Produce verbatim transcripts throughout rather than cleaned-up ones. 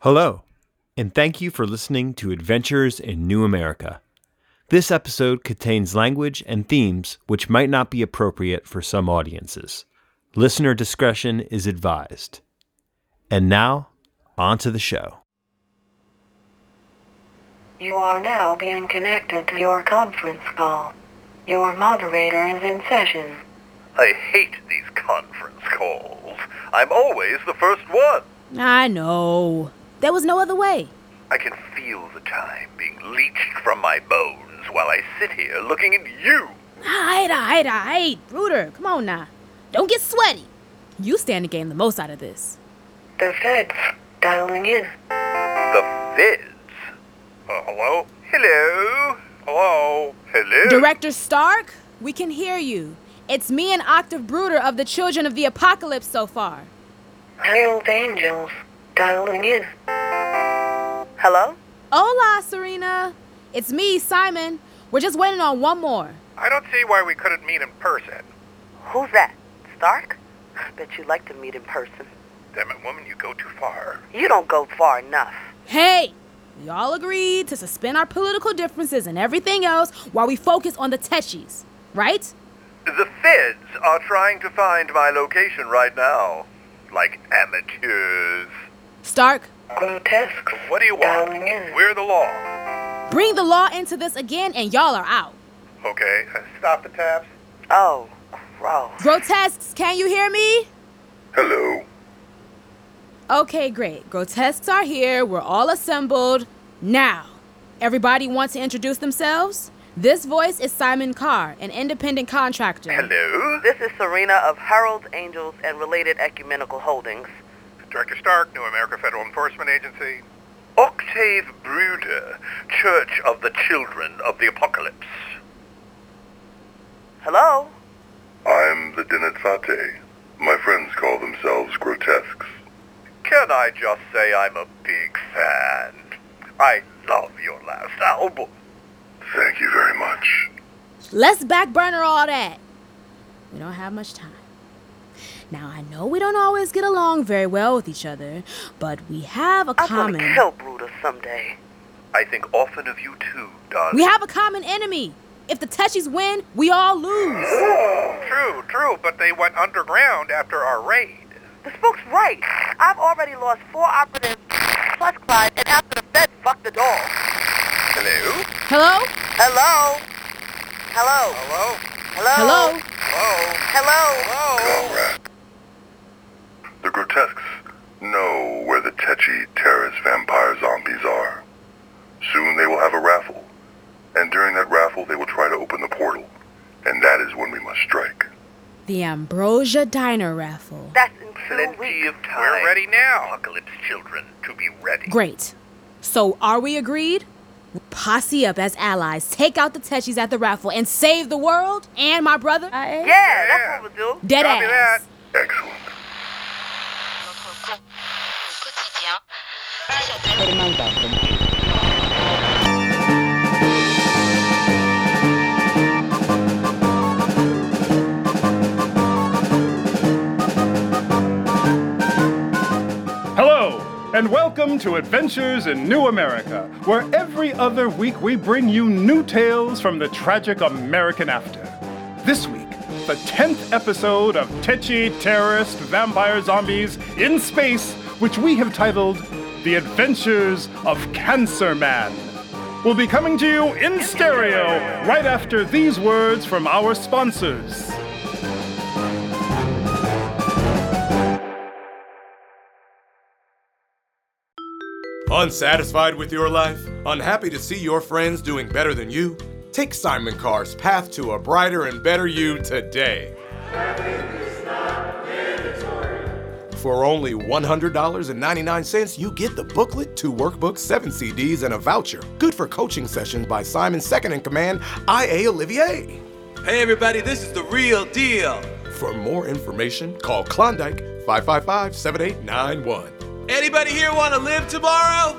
Hello, and thank you for listening to Adventures in New America. This episode contains language and themes which might not be appropriate for some audiences. Listener discretion is advised. And now, on to the show. You are now being connected to your conference call. Your moderator is in session. I hate these conference calls. I'm always the first one. I know. There was no other way. I can feel the time being leached from my bones while I sit here looking at you. Aight, aight, aight. Bruder, come on now. Don't get sweaty. You stand to gain the most out of this. The feds dialing in. The feds? Uh, hello? Hello? Hello? Hello? Director Stark, we can hear you. It's me and Octave Bruder of the Children of the Apocalypse so far. Hailed Angels dialing in. Hello? Hola, Serena. It's me, Simon. We're just waiting on one more. I don't see why we couldn't meet in person. Who's that? Stark? I bet you'd like to meet in person. Damn it, woman, you go too far. You don't go far enough. Hey, we all agreed to suspend our political differences and everything else while we focus on the Tetchies, right? The feds are trying to find my location right now. Like amateurs. Stark, Grotesques What do you want? dialing in. We're the law. bring the law into this again and y'all are out. Okay, uh, stop the tabs. Oh, gross. Grotesques, can you hear me? Hello. Okay, great. Grotesques are here. We're all assembled. Now, everybody want to introduce themselves? This voice is Simon Carr, an independent contractor. Hello? This is Serena of Heralds, Angels, and Related Ecumenical Holdings. Director Stark, New America Federal Enforcement Agency. Octave Bruder, Church of the Children of the Apocalypse. Hello? I'm the Denizate. My friends call themselves Grotesques. Can I just say I'm a big fan? I love your last album. Thank you very much. Let's back burner all that. We don't have much time. Now, I know we don't always get along very well with each other, but we have a I'm common... gonna kill Brutus someday. I think often of you too, darling. We have a common enemy. If the Tetchies win, we all lose. True, true, but they went underground after our raid. The spook's right. I've already lost four operatives, plus Clyde, and after the feds fucked the dog. Hello? Hello? Hello? Hello? Hello? Hello? Hello? Hello? Hello? Comrade. The Grotesques know where the Tetchy terrorist vampire zombies are. Soon they will have a raffle, and during that raffle they will try to open the portal, and that is when we must strike. The Ambrosia Diner raffle. That's in two Plenty weeks. of time. We're ready now. Apocalypse children to be ready. Great. So, are we agreed? We'll posse up as allies, take out the Tetchies at the raffle, and save the world and my brother? Yeah, that's what we'll do. Dead Copy that. ass. Excellent. Hello, and welcome to Adventures in New America, where every other week we bring you new tales from the tragic American after. This week, the tenth episode of Tetchy Terrorist Vampire Zombies in Space, which we have titled The Adventures of Cancer Man. Will be coming to you in stereo right after these words from our sponsors. Unsatisfied with your life? Unhappy to see your friends doing better than you? Take Simon Carr's Path to a Brighter and Better You today. For only one hundred dollars and ninety-nine cents, you get the booklet, two workbooks, seven C Ds, and a voucher. Good for coaching sessions by Simon's second-in-command, I A Olivier. Hey everybody, this is The Real Deal. For more information, call Klondike five five five, seven eight nine one. Anybody here want to live tomorrow?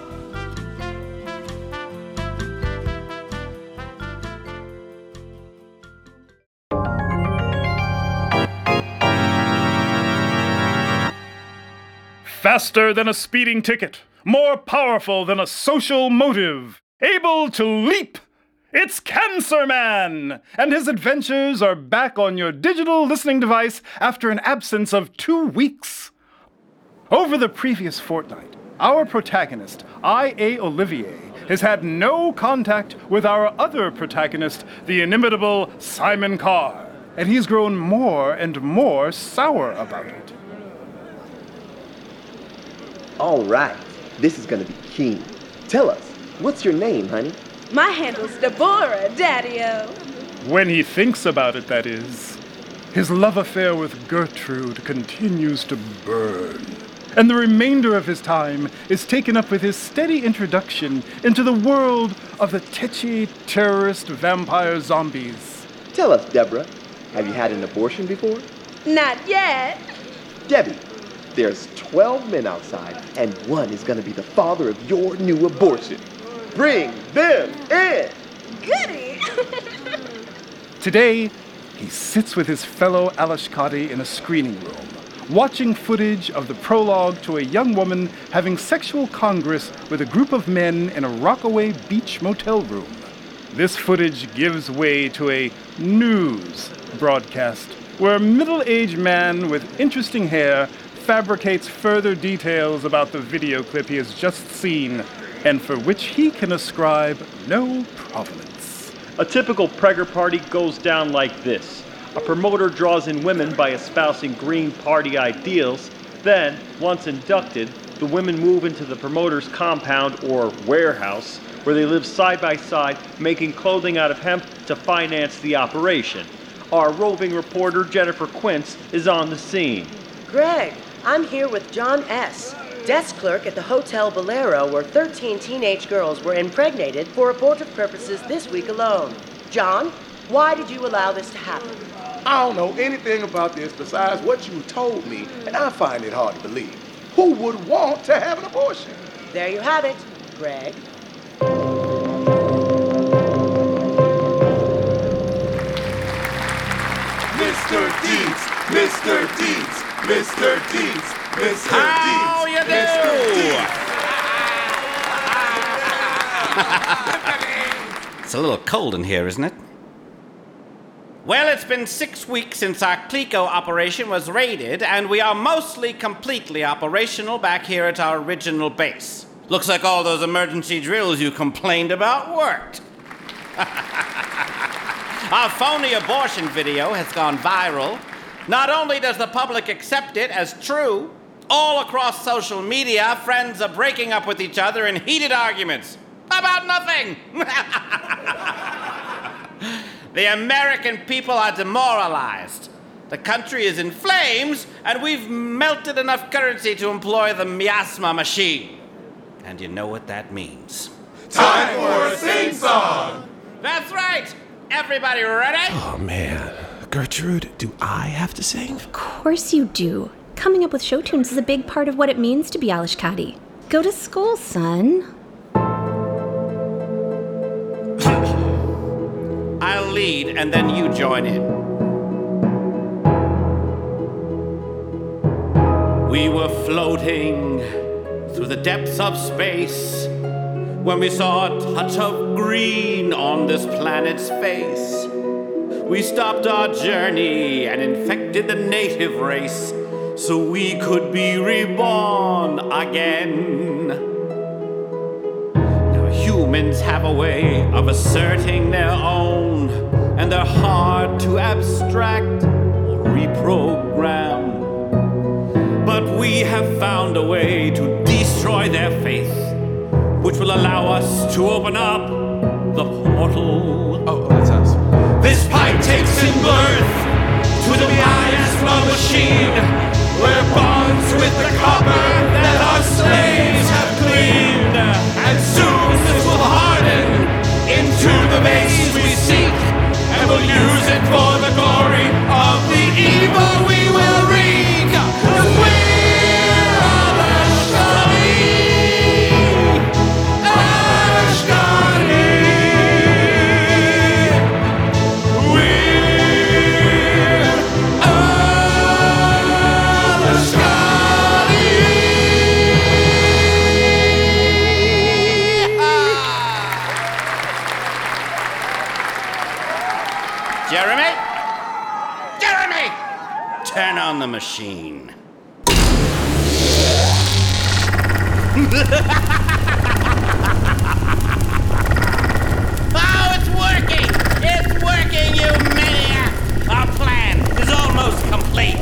Faster than a speeding ticket, more powerful than a social motive, able to leap. It's Cancer Man, and his adventures are back on your digital listening device after an absence of two weeks. Over the previous fortnight, our protagonist, I A Olivier, has had no contact with our other protagonist, the inimitable Simon Carr, and he's grown more and more sour about it. All right, this is gonna be keen. Tell us, what's your name, honey? My handle's Deborah, Daddy-O. When he thinks about it, that is. His love affair with Gertrude continues to burn, and the remainder of his time is taken up with his steady introduction into the world of the tetchy terrorist vampire zombies. Tell us, Deborah, have you had an abortion before? Not yet. Debbie, there's twelve men outside, and one is gonna be the father of your new abortion. Bring them in! Goody! Today, he sits with his fellow Alashkadi in a screening room, watching footage of the prologue to a young woman having sexual congress with a group of men in a Rockaway Beach motel room. This footage gives way to a news broadcast where a middle-aged man with interesting hair fabricates further details about the video clip he has just seen and for which he can ascribe no provenance. A typical pregger party goes down like this. A promoter draws in women by espousing Green Party ideals. Then, once inducted, the women move into the promoter's compound or warehouse, where they live side by side, making clothing out of hemp to finance the operation. Our roving reporter, Jennifer Quince, is on the scene. Greg, I'm here with John S., desk clerk at the Hotel Bolero, where thirteen teenage girls were impregnated for abortive purposes this week alone. John, why did you allow this to happen? I don't know anything about this besides what you told me, and I find it hard to believe. Who would want to have an abortion? There you have it, Greg. Mister Deeds, Mister Deeds, Mister Deeds, Mister How Deeds, you do? It's a little cold in here, isn't it? Well, it's been six weeks since our Clico operation was raided, and we are mostly completely operational back here at our original base. Looks like all those emergency drills you complained about worked. Our phony abortion video has gone viral. Not only does the public accept it as true, all across social media, friends are breaking up with each other in heated arguments about nothing. The American people are demoralized. The country is in flames, and we've melted enough currency to employ the miasma machine. And you know what that means. Time for a sing-song! That's right! Everybody ready? Oh, man. Gertrude, do I have to sing? Of course you do. Coming up with show tunes is a big part of what it means to be Alashkadi. Go to school, son. I'll lead, and then you join in. We were floating through the depths of space when we saw a touch of green on this planet's face. We stopped our journey and infected the native race so we could be reborn again. Now humans have a way of asserting their own, and they're hard to abstract or reprogram. But we have found a way to destroy their faith, which will allow us to open up the portal. Oh, oh that's us. This pipe takes in birth to the miasma machine, where bonds with the copper that our slaves have cleaned. And soon this will harden into the base we seek, and we'll use it for the glory of the evil we will wreak. 'Cause we're Alashkadi, Alashkadi. We're Alashkadi. Turn on the machine. Oh, it's working! It's working, you maniac! Our plan is almost complete.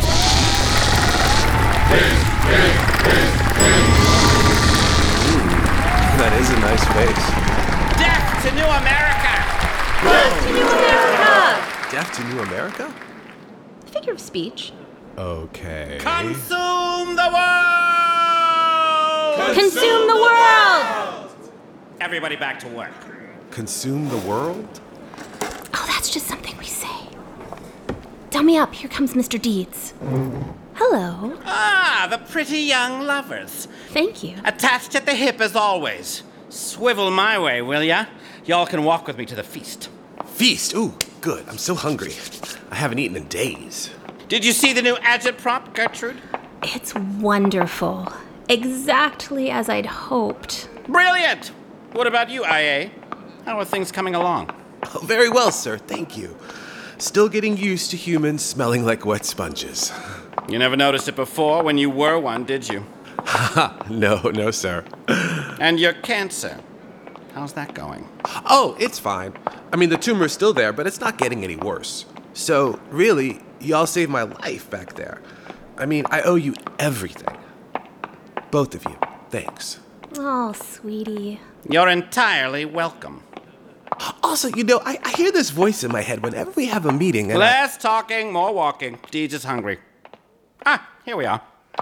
That is a nice face. Death to New America! Death to New America! Deaf to New America? Figure of speech. Okay. Consume the world! Consume the world! Everybody back to work. Consume the world? Oh, that's just something we say. Tell me up. Here comes Mister Deeds. Hello. Ah, the pretty young lovers. Thank you. Attached at the hip as always. Swivel my way, will ya? Y'all can walk with me to the feast. Feast? Ooh, good. I'm so hungry. I haven't eaten in days. Did you see the new agitprop, Gertrude? It's wonderful. Exactly as I'd hoped. Brilliant! What about you, I A? How are things coming along? Oh, very well, sir. Thank you. Still getting used to humans smelling like wet sponges. You never noticed it before when you were one, did you? no, no, sir. And your cancer. How's that going? Oh, it's fine. I mean, the tumor's still there, but it's not getting any worse. So, really, y'all saved my life back there. I mean, I owe you everything. Both of you. Thanks. Oh, sweetie. You're entirely welcome. Also, you know, I, I hear this voice in my head whenever we have a meeting. And Less I... talking, more walking. Deeds is hungry. Ah, here we are.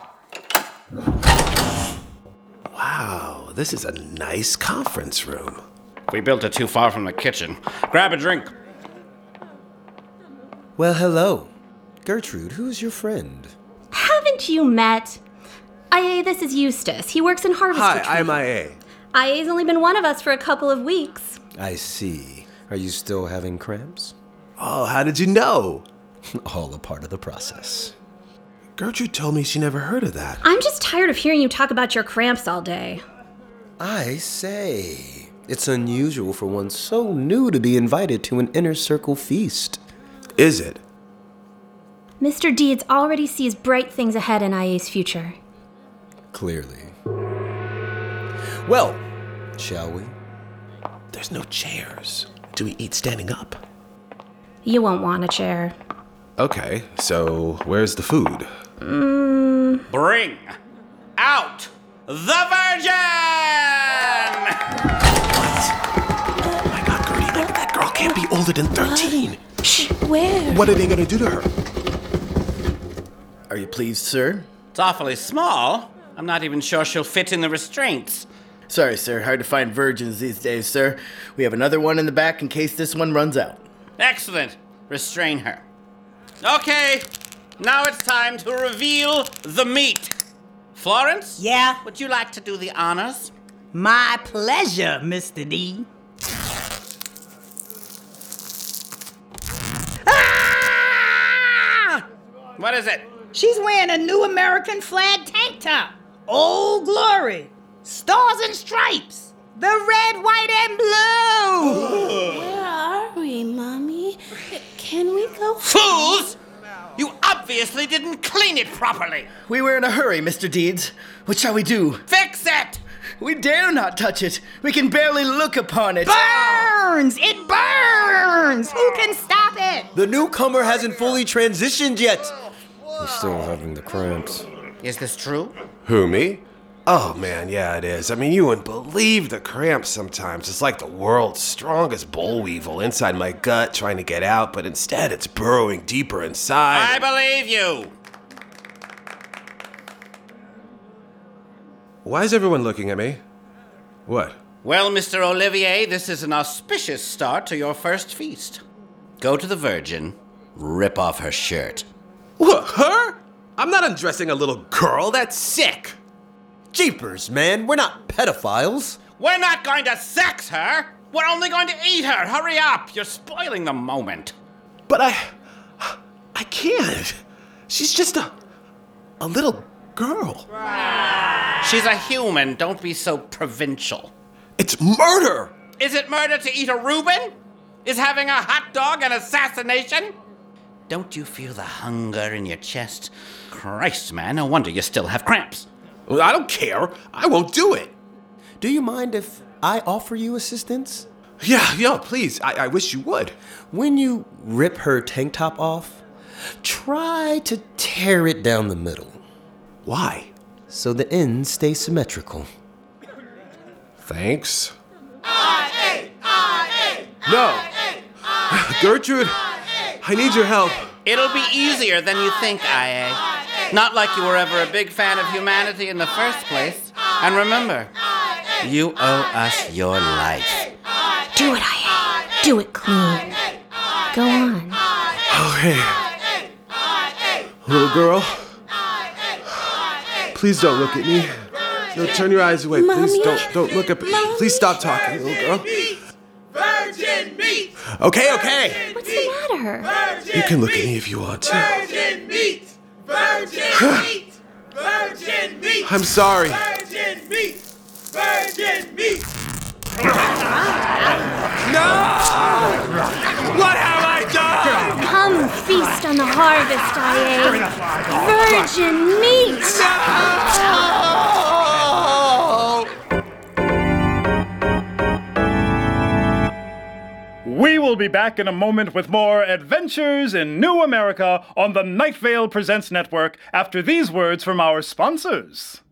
Wow, this is a nice conference room. We built it too far from the kitchen. Grab a drink. Well, hello. Gertrude, who's your friend? Haven't you met? I A, this is Eustace. He works in Harvest Hi, Retrieve. I'm I A. I A's only been one of us for a couple of weeks. I see. Are you still having cramps? Oh, how did you know? All a part of the process. Gertrude told me she never heard of that. I'm just tired of hearing you talk about your cramps all day. I say, it's unusual for one so new to be invited to an inner circle feast. Is it? Mister Deeds already sees bright things ahead in I A's future. Clearly. Well, shall we? There's no chairs. Do we eat standing up? You won't want a chair. Okay, so where's the food? Mm. Bring out the Virgin! What? Oh my God, Gertie, that, that girl can't be older than thirteen. Shh, where? What are they gonna do to her? Are you pleased, sir? It's awfully small. I'm not even sure she'll fit in the restraints. Sorry, sir. Hard to find virgins these days, sir. We have another one in the back in case this one runs out. Excellent. Restrain her. Okay, now it's time to reveal the meat. Florence? Yeah? Would you like to do the honors? My pleasure, Mister D. Ah! What is it? She's wearing a new American flag tank top. Old Glory. Stars and stripes. The red, white, and blue. Where are we, Mommy? Can we go? Fools! You obviously didn't clean it properly. We were in a hurry, Mister Deeds. What shall we do? Fix it! We dare not touch it. We can barely look upon it. Burns! It burns! Who can stop it? The newcomer hasn't fully transitioned yet. He's still having the cramps. Is this true? Who, me? Oh, man, yeah, it is. I mean, you wouldn't believe the cramps sometimes. It's like the world's strongest boll weevil inside my gut trying to get out, but instead it's burrowing deeper inside. I believe you. Why is everyone looking at me? What? Well, Mister Olivier, this is an auspicious start to your first feast. Go to the Virgin, rip off her shirt. What, her? I'm not undressing a little girl. That's sick. Jeepers, man, we're not pedophiles. We're not going to sex her. We're only going to eat her. Hurry up. You're spoiling the moment. But I... I can't. She's just a... a little girl. She's a human. Don't be so provincial. It's murder. Is it murder to eat a Reuben? Is having a hot dog an assassination? Don't you feel the hunger in your chest? Christ, man, no wonder you still have cramps. Well, I don't care. I won't do it. Do you mind if I offer you assistance? Yeah, yeah, please. I, I wish you would. When you rip her tank top off, try to tear it down the middle. Why? So the ends stay symmetrical. Thanks. I A, I A, No. Gertrude, I need your help. It'll be easier than you think, I A. Not like you were ever a big fan of humanity in the first place. And remember, you owe us your life. Do it, I A. Do it clean. Go on. Okay. Little girl, please don't look at me. No, turn your eyes away. Mommy? Please don't don't look up at me. Please stop talking, little girl. Virgin meat! Okay, okay. What's the matter? You can look at me if you want to. Virgin meat! Virgin meat! Virgin meat! I'm sorry. Virgin meat! Virgin meat! No! What have I done? Come feast on the harvest, I A. Virgin meat! We will be back in a moment with more Adventures in New America on the Night Vale Presents Network after these words from our sponsors.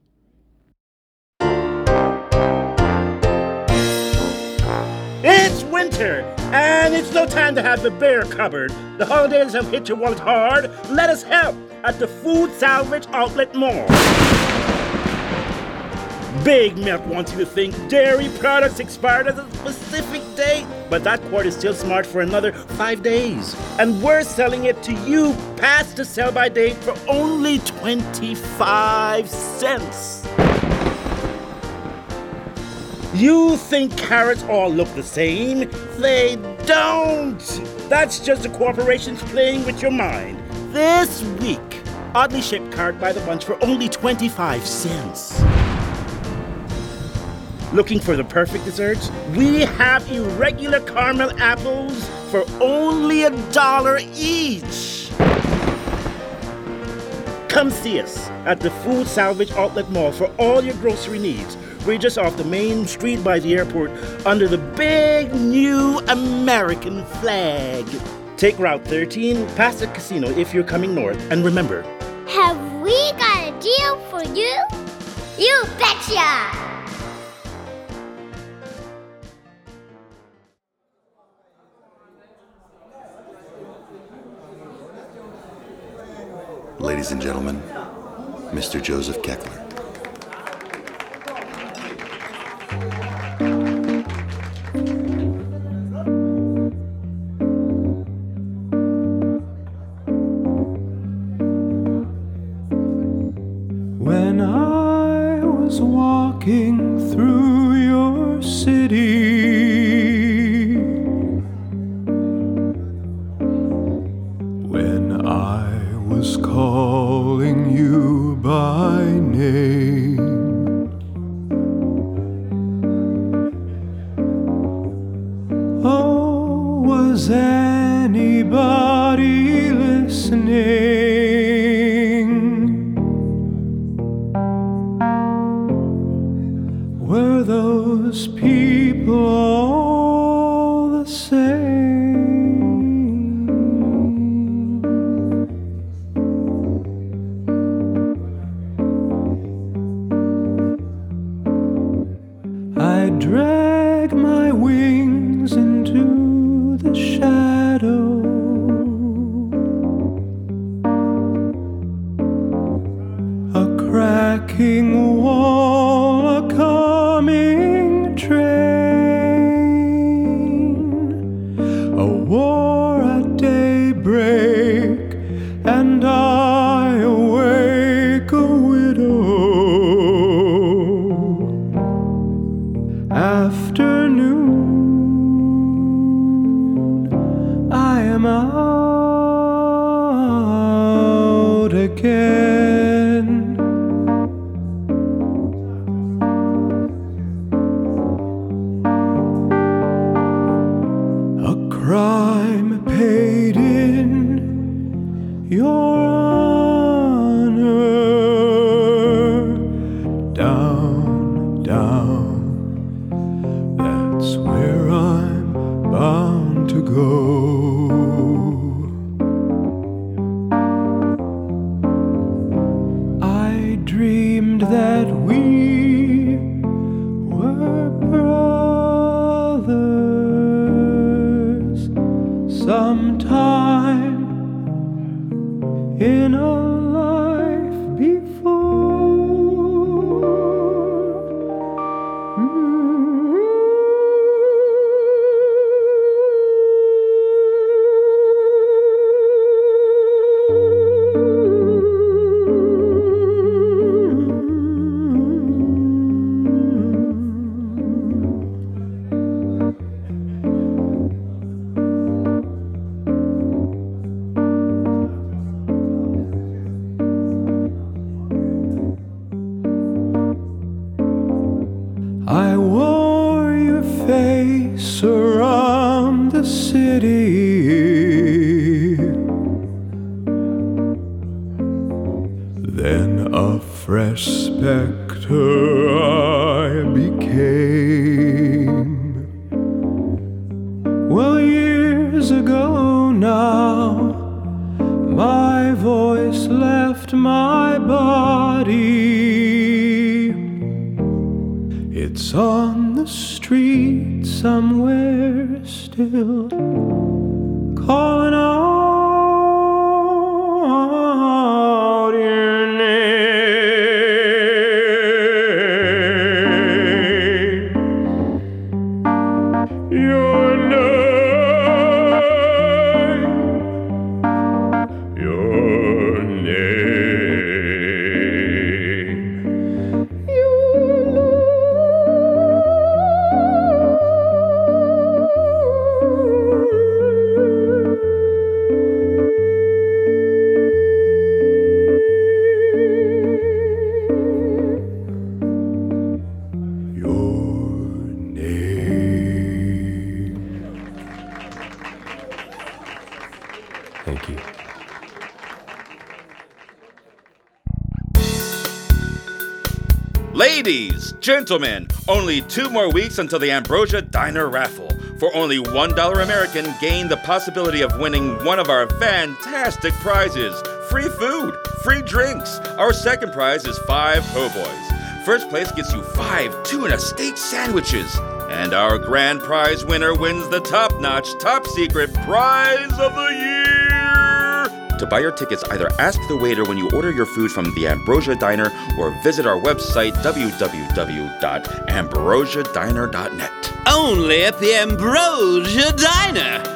It's winter, and it's no time to have the bare cupboard. The holidays have hit your wallet hard. Let us help at the Food Salvage Outlet Mall. Big Milk wants you to think dairy products expired at a specific date, but that quart is still smart for another five days. And we're selling it to you past the sell-by date for only twenty-five cents. You think carrots all look the same? They don't! That's just the corporations playing with your mind. This week, oddly shaped carrot by the bunch for only twenty-five cents. Looking for the perfect desserts? We have irregular caramel apples for only a dollar each. Come see us at the Food Salvage Outlet Mall for all your grocery needs. We're just off the main street by the airport under the big new American flag. Take Route thirteen past the casino if you're coming north. And remember, have we got a deal for you? You betcha! Ladies and gentlemen, Mister Joseph Keckler. When I was walking through your city, when I was calling you by name, oh, was anybody listening? Were those people all the same? I drag my wings into the shadow. A cracking wall, a coming train, a war at daybreak, and I awake a widow. Afternoon, I am out again. A crime paid in is where I'm bound to go. I dreamed that we were brothers sometime in a life before. I wore your face around the city. Then a fresh specter I became. Well, years ago now, my voice left my body. It's on the street somewhere still, calling out your name, your name, your name. Thank you. Ladies, gentlemen, only two more weeks until the Ambrosia Diner raffle. For only one dollar American, gain the possibility of winning one of our fantastic prizes. Free food, free drinks. Our second prize is five po' boys. First place gets you five tuna steak sandwiches. And our grand prize winner wins the top-notch, top-secret prize of the year! To buy your tickets, either ask the waiter when you order your food from the Ambrosia Diner or visit our website, w w w dot ambrosia diner dot net. Only at the Ambrosia Diner!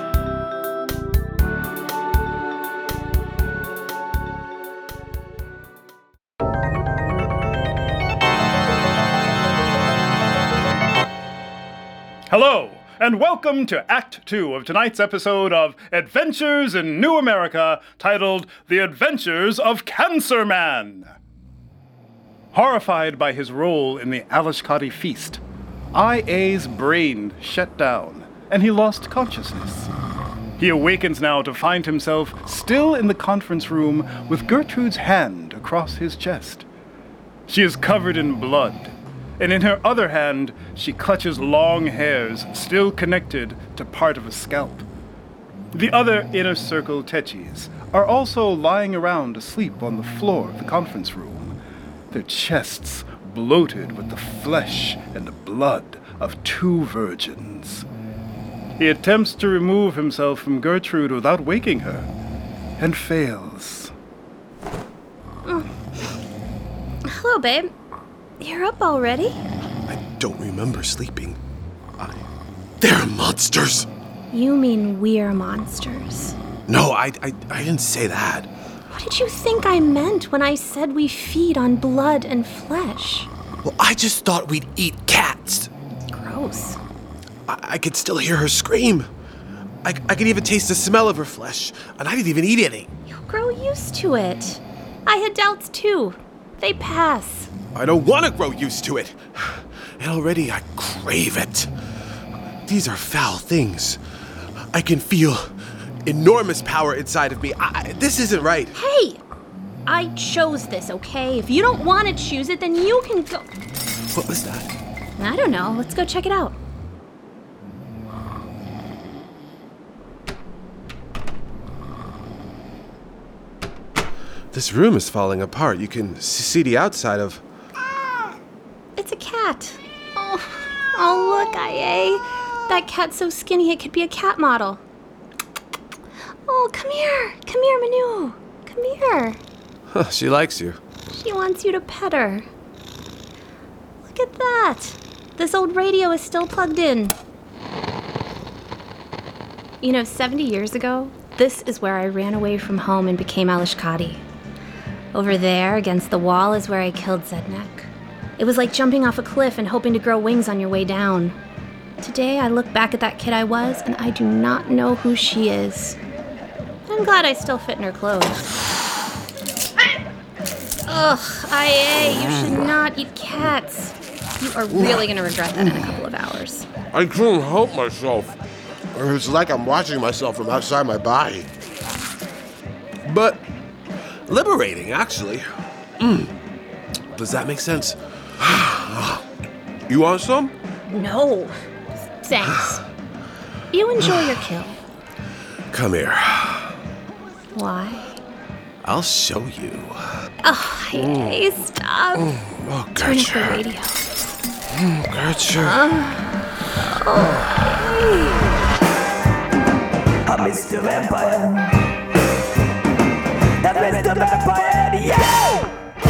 Hello, and welcome to Act Two of tonight's episode of Adventures in New America, titled The Adventures of Cancer Man. Horrified by his role in the Alishkadi feast, I A's brain shut down, and he lost consciousness. He awakens now to find himself still in the conference room with Gertrude's hand across his chest. She is covered in blood, and in her other hand, she clutches long hairs still connected to part of a scalp. The other inner circle Techis are also lying around asleep on the floor of the conference room, their chests bloated with the flesh and blood of two virgins. He attempts to remove himself from Gertrude without waking her, and fails. Mm. Hello, babe. You're up already? I don't remember sleeping. I... They're monsters! You mean we're monsters. No, I, I, I didn't say that. What did you think I meant when I said we feed on blood and flesh? Well, I just thought we'd eat cats. Gross. I, I could still hear her scream. I, I could even taste the smell of her flesh, and I didn't even eat any. You'll grow used to it. I had doubts too. They pass. I don't want to grow used to it. And already I crave it. These are foul things. I can feel enormous power inside of me. I, this isn't right. Hey! I chose this, okay? If you don't want to choose it, then you can go... What was that? I don't know. Let's go check it out. This room is falling apart. You can see the outside of... It's a cat. Oh, oh look, I A. That cat's so skinny it could be a cat model. Oh, come here. Come here, Manu. Come here. Huh, she likes you. She wants you to pet her. Look at that. This old radio is still plugged in. You know, seventy years ago, this is where I ran away from home and became Alish Kadi. Over there, against the wall, is where I killed Zednek. It was like jumping off a cliff and hoping to grow wings on your way down. Today, I look back at that kid I was, and I do not know who she is. I'm glad I still fit in her clothes. Ugh, I A, you should not eat cats. You are really going to regret that in a couple of hours. I couldn't help myself. It's like I'm watching myself from outside my body. But liberating, actually. Mm. Does that make sense? You want some? No. Thanks. You enjoy your kill. Come here. Why? I'll show you. Oh, hey, stop. Oh, Turn up gotcha. the radio. Mm, gotcha. Uh, oh. I'm Mister Vampire. I'm Mister Vampire, yeah!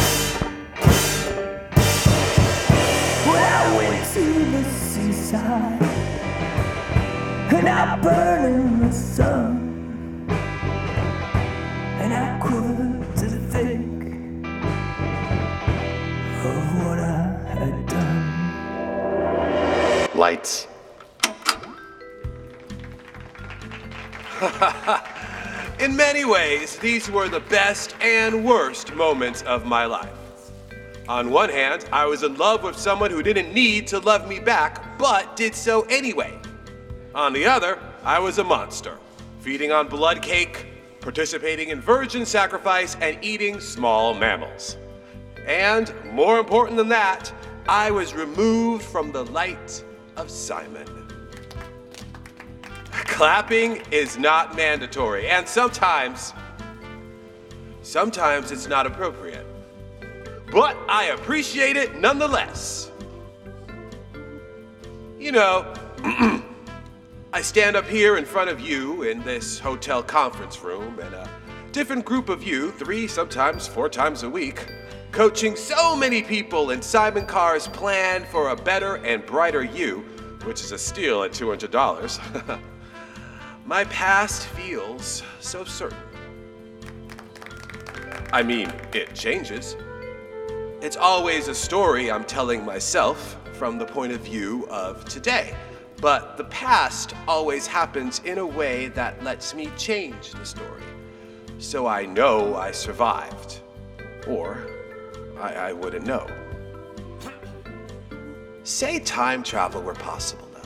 Well, I went to the seaside and I burned in the sun, and I quivered to think of what I had done. Lights. In many ways, these were the best and worst moments of my life. On one hand, I was in love with someone who didn't need to love me back, but did so anyway. On the other, I was a monster, feeding on blood cake, participating in virgin sacrifice, and eating small mammals. And more important than that, I was removed from the light of Simon. Clapping is not mandatory, and sometimes, sometimes it's not appropriate. But I appreciate it nonetheless. You know, I stand up here in front of you in this hotel conference room, and a different group of you, three, sometimes four times a week, coaching so many people in Simon Carr's plan for a better and brighter you, which is a steal at two hundred dollars. My past feels so certain. I mean, it changes. It's always a story I'm telling myself from the point of view of today. But the past always happens in a way that lets me change the story. So I know I survived. Or I, I wouldn't know. Say time travel were possible, though.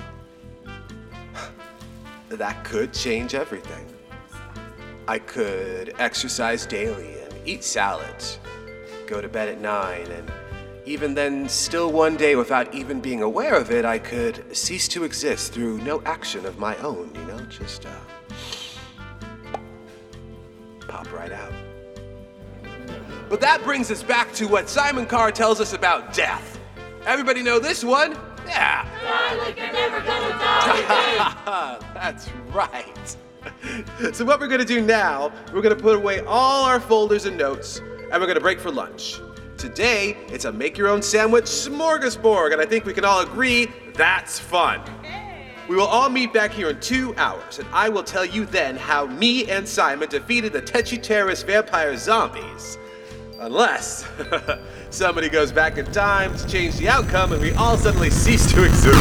That could change everything. I could exercise daily and eat salads, go to bed at nine, and even then, still one day without even being aware of it, I could cease to exist through no action of my own, you know, just uh, pop right out. But that brings us back to what Simon Carr tells us about death. Everybody know this one? Yeah. Die like you're never gonna die. That's right. So what we're gonna do now, we're gonna put away all our folders and notes, and we're gonna break for lunch. Today, it's a make-your-own sandwich smorgasbord, and I think we can all agree that's fun. We will all meet back here in two hours, and I will tell you then how me and Simon defeated the Tetchy terrorist vampire zombies. Unless somebody goes back in time to change the outcome and we all suddenly cease to exist.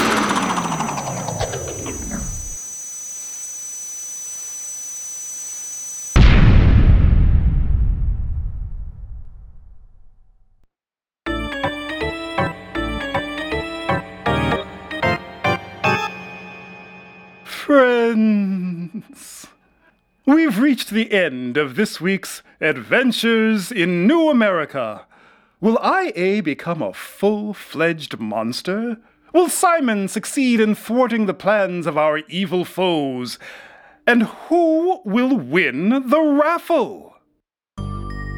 Friends, we've reached the end of this week's Adventures in New America. Will I A become a full-fledged monster? Will Simon succeed in thwarting the plans of our evil foes? And who will win the raffle?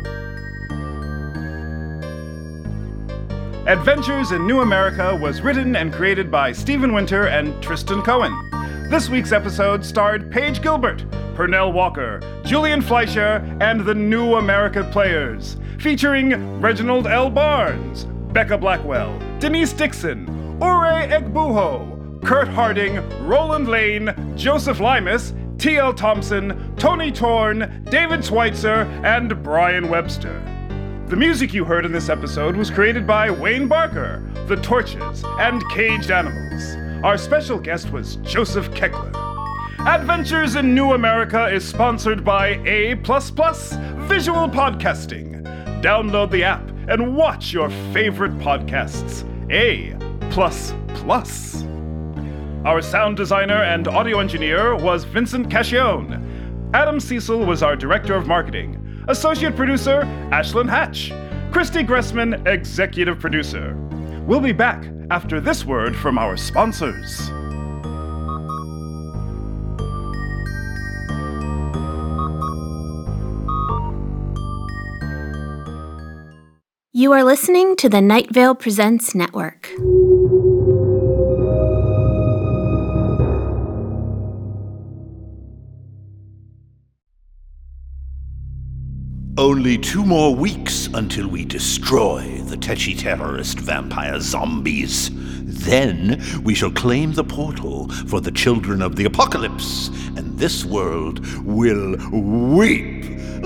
Adventures in New America was written and created by Stephen Winter and Tristan Cohen. This week's episode starred Paige Gilbert, Pernell Walker, Julian Fleischer, and the New America Players, featuring Reginald L. Barnes, Becca Blackwell, Denise Dixon, Ore Egbuho, Kurt Harding, Roland Lane, Joseph Limas, T L. Thompson, Tony Torn, David Schweitzer, and Brian Webster. The music you heard in this episode was created by Wayne Barker, The Torches, and Caged Animals. Our special guest was Joseph Keckler. Adventures in New America is sponsored by A plus plus Visual Podcasting. Download the app and watch your favorite podcasts. A plus plus. Our sound designer and audio engineer was Vincent Cascione. Adam Cecil was our director of marketing. Associate producer, Ashlyn Hatch. Christy Gressman, executive producer. We'll be back after this word from our sponsors. You are listening to the Night Vale Presents Network. Only two more weeks until we destroy the Tetchy terrorist vampire zombies. Then we shall claim the portal for the children of the apocalypse, and this world will weep.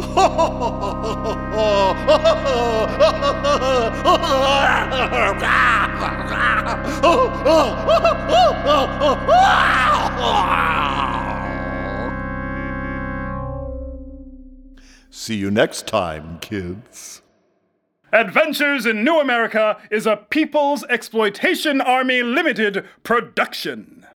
See you next time, kids. Adventures in New America is a People's Exploitation Army Limited production.